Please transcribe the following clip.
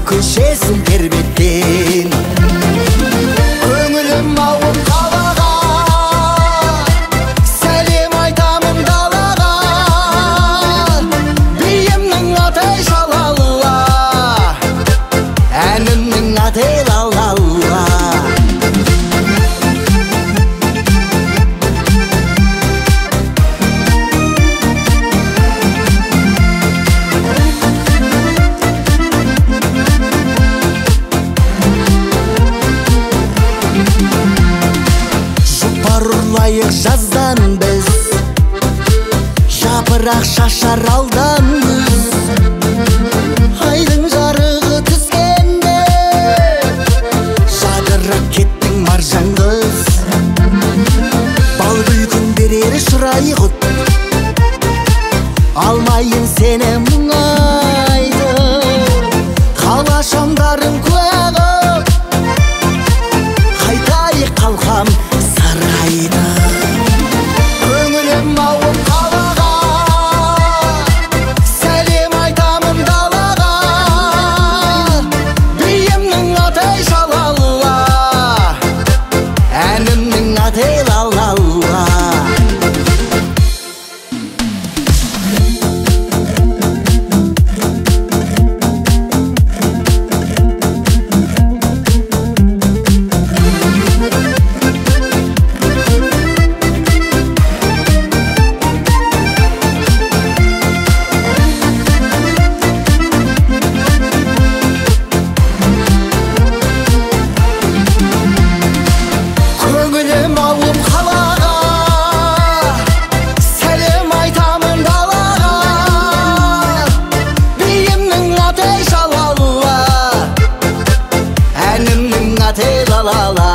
көшесін тербеткен. Көңілім ауып қалаға, сәлем айтамын далаға. Биімнің аты жалалла, әнімнің аты лалалла. Ұрлайық жаздан біз, жапырақ шашар алдан күз. Айдың жарығы түскенде, жадырап кеттің маржан қыз. Бал күлкін берер шырай құт, алмайын сені мұңайды. Қала шамдарың куә қып, қайтайық қалқам сарайда. Көңілім ауып қалаға, сәлем айтамын далаға. Биімнің аты жалалла, әнімнің аты лалалла. Көңілім ауып қалаға, сәлем айтамын далаға. Биімнің аты жалалла, әнімнің аты лалалла.